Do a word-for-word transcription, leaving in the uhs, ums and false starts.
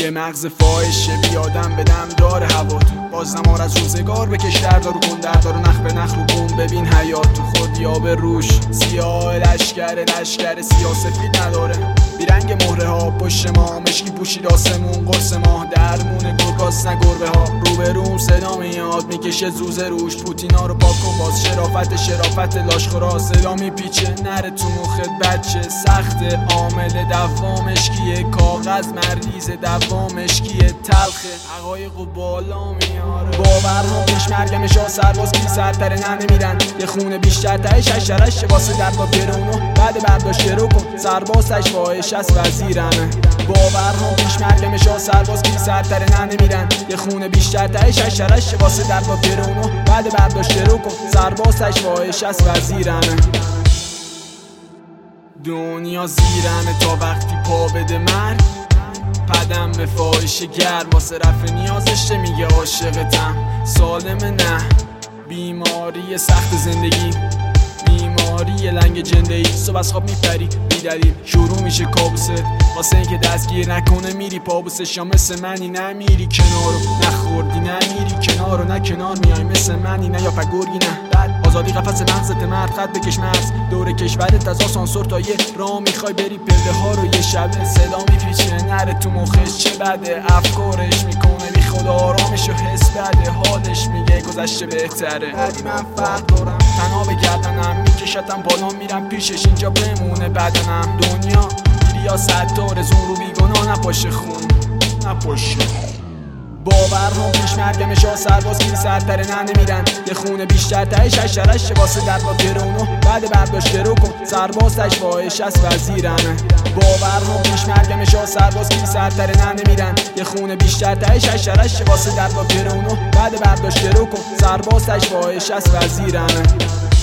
یه مغز فاحشه بیادم بدم داره هوا تو باز نمار از روزگار بکش دردارو کن دردارو نخ به نخ رو بوم ببین حیات تو خود یا به روش سیاه لشکر لشکر سیاه سفید نداره بیرنگ مهره ها پشت ما مشکی پوشید آسمون قرص ماه درمون گرگاس نه گربه ها روبروم صدا میاد میکشه زوزه روش پوتینا رو پاک کن باز شرافت شرافت لاشخورا صدا میپیچه نره تو مخت بچه سخت عامل دوامشکیه کاغذ مریض دوامشکیه تلخه حقایق و بالا میاره باورها پیش مرگم شاه سرباز کی سرتر نه نمیرن یه خونه بیشتر تهش شرش واسه در با گرونو بعد برداشت رو کن سرباز تشفاهش از وزیرمه باورها پیش مرگم شاه سرباز کی سرتر نه نمیرن یه خونه بیشتر تهش شرش واسه در با گرونو بعد برداشت رو کن سرباز تشفاهش از وزیرمه دنیا زیرمه تا وقتی پا بده مرگ پدم به فاحش گرم واسه رفع نیازشه میگه عاشقتم سالمه نه بیماری سخت زندگی بیماری لنگ جنده ای صبح از خواب میپری بیدلیل شروع میشه کابوست واسه اینکه دستگیر نکنه میری پابوسش یا مثل منی نمیری کنارو نخوردی نمیری کنارو نه کنار میای مثل منی نه یا پگرگی نه بعد آزادی قفس مغزت مرد خط بکش مرز دور کشورت از آسانسور تا یه راه میخوای بری پله ها رو یه شبه صدا میپیچه نره تو مخش چه بده افکارش میکنه بی خود آرامش و حس بده حالش میگه گذشته بهتره بعدی من فرق دارم تنها به گردنم میکشتم بالا میرم پیشش اینجا بمونه بدنم دنیا ریاست داره زون رو بیگناه نپاشه خون نپاشه باورها پیش مرگم شاه سرباز کی سرتر نه نمیرن یه خونه بیشتر تهش شرش واسه در با گرونو بعد برداشت رو کن سرباز تشفاهش از وزیرمه باورها پیش مرگم شاه سرباز کی سرتر نه نمیرن یه خونه بیشتر تهش شرش واسه در با گرونو بعد برداشت رو کن سرباز تشفاهش از وزیرمه